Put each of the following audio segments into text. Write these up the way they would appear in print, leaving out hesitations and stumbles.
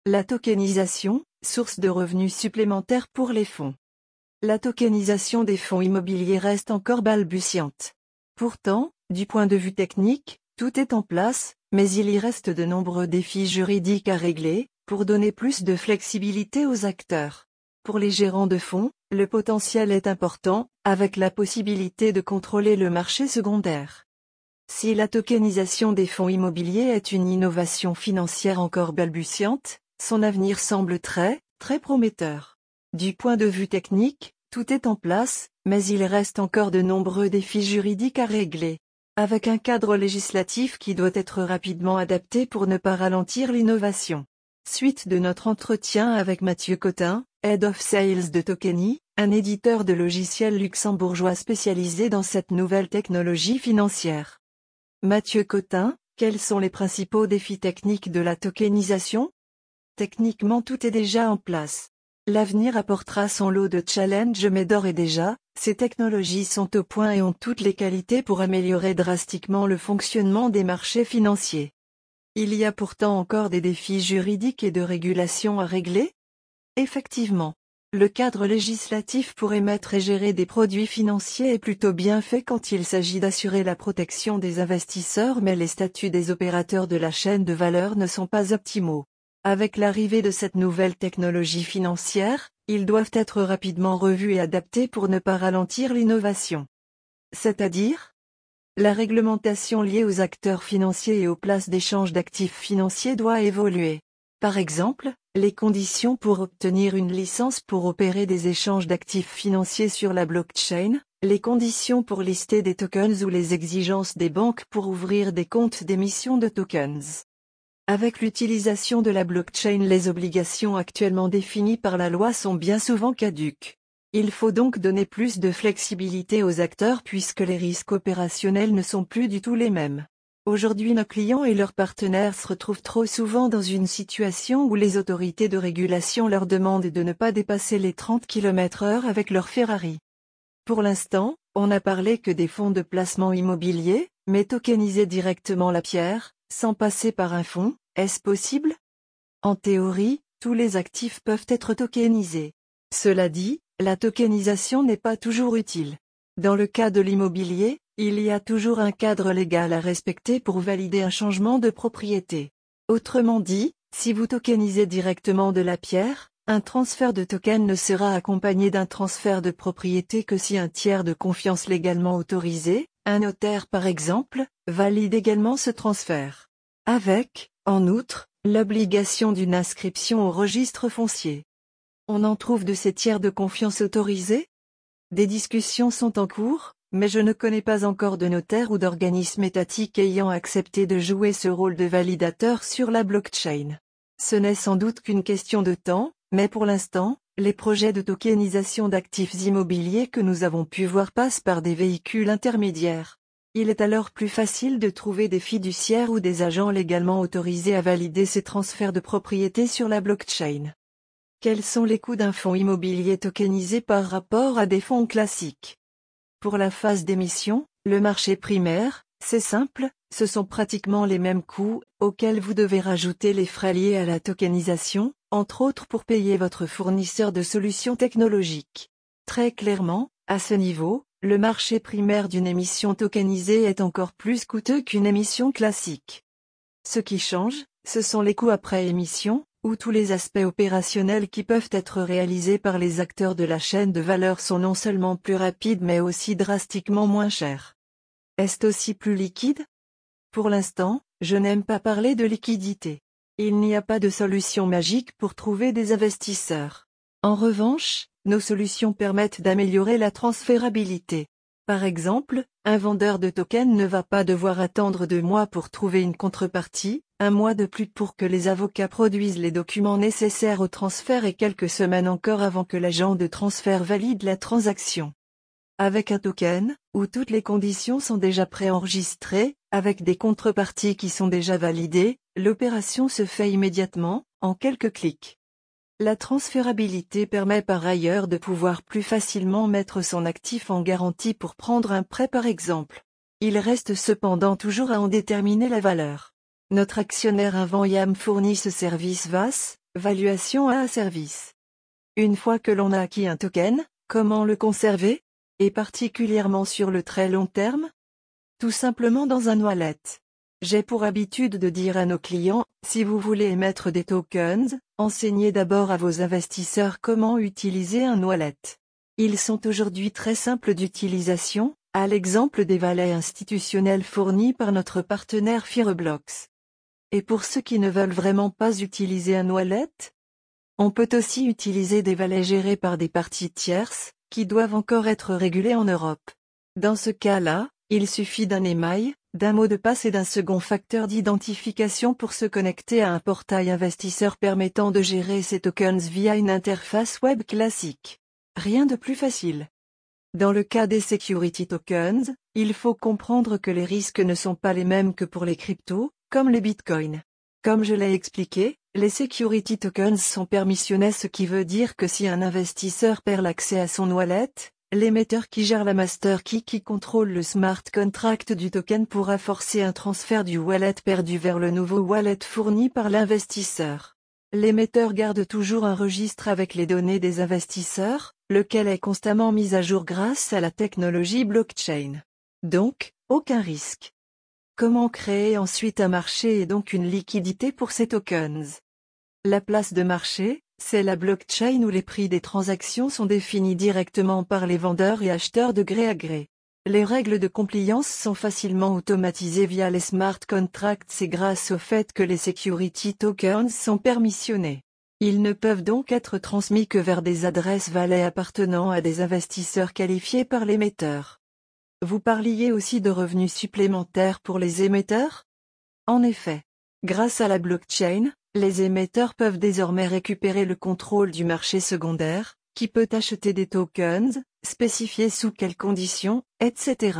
La tokenisation, source de revenus supplémentaires pour les fonds. La tokenisation des fonds immobiliers reste encore balbutiante. Pourtant, du point de vue technique, tout est en place, mais il y reste de nombreux défis juridiques à régler, pour donner plus de flexibilité aux acteurs. Pour les gérants de fonds, le potentiel est important, avec la possibilité de contrôler le marché secondaire. Si la tokenisation des fonds immobiliers est une innovation financière encore balbutiante, son avenir semble très prometteur. Du point de vue technique, tout est en place, mais il reste encore de nombreux défis juridiques à régler. Avec un cadre législatif qui doit être rapidement adapté pour ne pas ralentir l'innovation. Suite de notre entretien avec Mathieu Cotin, Head of Sales de Tokeny, un éditeur de logiciels luxembourgeois spécialisé dans cette nouvelle technologie financière. Mathieu Cotin, quels sont les principaux défis techniques de la tokenisation? Techniquement tout est déjà en place. L'avenir apportera son lot de challenges mais d'ores et déjà, ces technologies sont au point et ont toutes les qualités pour améliorer drastiquement le fonctionnement des marchés financiers. Il y a pourtant encore des défis juridiques et de régulation à régler? Effectivement. Le cadre législatif pour émettre et gérer des produits financiers est plutôt bien fait quand il s'agit d'assurer la protection des investisseurs mais les statuts des opérateurs de la chaîne de valeur ne sont pas optimaux. Avec l'arrivée de cette nouvelle technologie financière, ils doivent être rapidement revus et adaptés pour ne pas ralentir l'innovation. C'est-à-dire? La réglementation liée aux acteurs financiers et aux places d'échange d'actifs financiers doit évoluer. Par exemple, les conditions pour obtenir une licence pour opérer des échanges d'actifs financiers sur la blockchain, les conditions pour lister des tokens ou les exigences des banques pour ouvrir des comptes d'émission de tokens. Avec l'utilisation de la blockchain, les obligations actuellement définies par la loi sont bien souvent caduques. Il faut donc donner plus de flexibilité aux acteurs puisque les risques opérationnels ne sont plus du tout les mêmes. Aujourd'hui, nos clients et leurs partenaires se retrouvent trop souvent dans une situation où les autorités de régulation leur demandent de ne pas dépasser les 30 km/h avec leur Ferrari. Pour l'instant, on n'a parlé que des fonds de placement immobilier, mais tokeniser directement la pierre, sans passer par un fonds, est-ce possible? En théorie, tous les actifs peuvent être tokenisés. Cela dit, la tokenisation n'est pas toujours utile. Dans le cas de l'immobilier, il y a toujours un cadre légal à respecter pour valider un changement de propriété. Autrement dit, si vous tokenisez directement de la pierre, un transfert de token ne sera accompagné d'un transfert de propriété que si un tiers de confiance légalement autorisé, un notaire par exemple, valide également ce transfert. Avec, en outre, l'obligation d'une inscription au registre foncier. On en trouve de ces tiers de confiance autorisés? Des discussions sont en cours, mais je ne connais pas encore de notaire ou d'organisme étatique ayant accepté de jouer ce rôle de validateur sur la blockchain. Ce n'est sans doute qu'une question de temps, mais pour l'instant, les projets de tokenisation d'actifs immobiliers que nous avons pu voir passent par des véhicules intermédiaires. Il est alors plus facile de trouver des fiduciaires ou des agents légalement autorisés à valider ces transferts de propriété sur la blockchain. Quels sont les coûts d'un fonds immobilier tokenisé par rapport à des fonds classiques? Pour la phase d'émission, le marché primaire, c'est simple, ce sont pratiquement les mêmes coûts, auxquels vous devez rajouter les frais liés à la tokenisation, entre autres pour payer votre fournisseur de solutions technologiques. Très clairement, à ce niveau, le marché primaire d'une émission tokenisée est encore plus coûteux qu'une émission classique. Ce qui change, ce sont les coûts après émission, où tous les aspects opérationnels qui peuvent être réalisés par les acteurs de la chaîne de valeur sont non seulement plus rapides mais aussi drastiquement moins chers. Est-ce aussi plus liquide? Pour l'instant, je n'aime pas parler de liquidité. Il n'y a pas de solution magique pour trouver des investisseurs. En revanche, nos solutions permettent d'améliorer la transférabilité. Par exemple, un vendeur de tokens ne va pas devoir attendre 2 mois pour trouver une contrepartie, 1 mois de plus pour que les avocats produisent les documents nécessaires au transfert et quelques semaines encore avant que l'agent de transfert valide la transaction. Avec un token, où toutes les conditions sont déjà préenregistrées, avec des contreparties qui sont déjà validées, l'opération se fait immédiatement, en quelques clics. La transférabilité permet par ailleurs de pouvoir plus facilement mettre son actif en garantie pour prendre un prêt par exemple. Il reste cependant toujours à en déterminer la valeur. Notre actionnaire Invent YAM fournit ce service VAS, Valuation à service. Une fois que l'on a acquis un token, comment le conserver? Et particulièrement sur le très long terme? Tout simplement dans un wallet. J'ai pour habitude de dire à nos clients, si vous voulez émettre des tokens, enseignez d'abord à vos investisseurs comment utiliser un wallet. Ils sont aujourd'hui très simples d'utilisation, à l'exemple des wallets institutionnels fournis par notre partenaire Fireblocks. Et pour ceux qui ne veulent vraiment pas utiliser un wallet, on peut aussi utiliser des wallets gérés par des parties tierces, qui doivent encore être régulées en Europe. Dans ce cas-là, il suffit d'un email, d'un mot de passe et d'un second facteur d'identification pour se connecter à un portail investisseur permettant de gérer ces tokens via une interface web classique. Rien de plus facile. Dans le cas des security tokens, il faut comprendre que les risques ne sont pas les mêmes que pour les cryptos, comme le Bitcoin. Comme je l'ai expliqué, les security tokens sont permissionnés, ce qui veut dire que si un investisseur perd l'accès à son wallet, l'émetteur qui gère la master key qui contrôle le smart contract du token pourra forcer un transfert du wallet perdu vers le nouveau wallet fourni par l'investisseur. L'émetteur garde toujours un registre avec les données des investisseurs, lequel est constamment mis à jour grâce à la technologie blockchain. Donc, aucun risque. Comment créer ensuite un marché et donc une liquidité pour ces tokens? La place de marché, c'est la blockchain où les prix des transactions sont définis directement par les vendeurs et acheteurs de gré à gré. Les règles de compliance sont facilement automatisées via les smart contracts et grâce au fait que les security tokens sont permissionnés. Ils ne peuvent donc être transmis que vers des adresses wallets appartenant à des investisseurs qualifiés par l'émetteur. Vous parliez aussi de revenus supplémentaires pour les émetteurs? En effet. Grâce à la blockchain, les émetteurs peuvent désormais récupérer le contrôle du marché secondaire, qui peut acheter des tokens, spécifier sous quelles conditions, etc.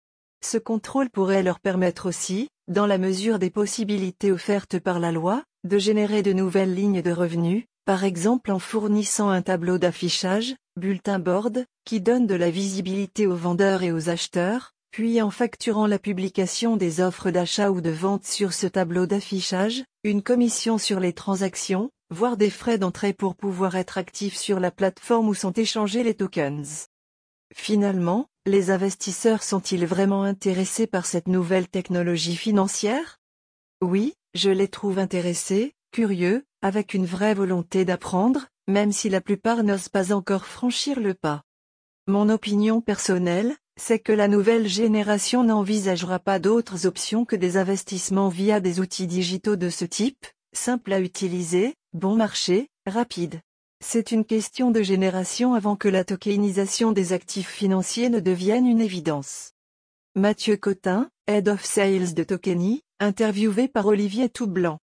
Ce contrôle pourrait leur permettre aussi, dans la mesure des possibilités offertes par la loi, de générer de nouvelles lignes de revenus, par exemple en fournissant un tableau d'affichage, bulletin board, qui donne de la visibilité aux vendeurs et aux acheteurs, puis en facturant la publication des offres d'achat ou de vente sur ce tableau d'affichage, une commission sur les transactions, voire des frais d'entrée pour pouvoir être actifs sur la plateforme où sont échangés les tokens. Finalement, les investisseurs sont-ils vraiment intéressés par cette nouvelle technologie financière? Oui, je les trouve intéressés, curieux, avec une vraie volonté d'apprendre, même si la plupart n'osent pas encore franchir le pas. Mon opinion personnelle, c'est que la nouvelle génération n'envisagera pas d'autres options que des investissements via des outils digitaux de ce type, simples à utiliser, bon marché, rapide. C'est une question de génération avant que la tokenisation des actifs financiers ne devienne une évidence. Mathieu Cotin, Head of Sales de Tokeny, interviewé par Olivier Toublanc.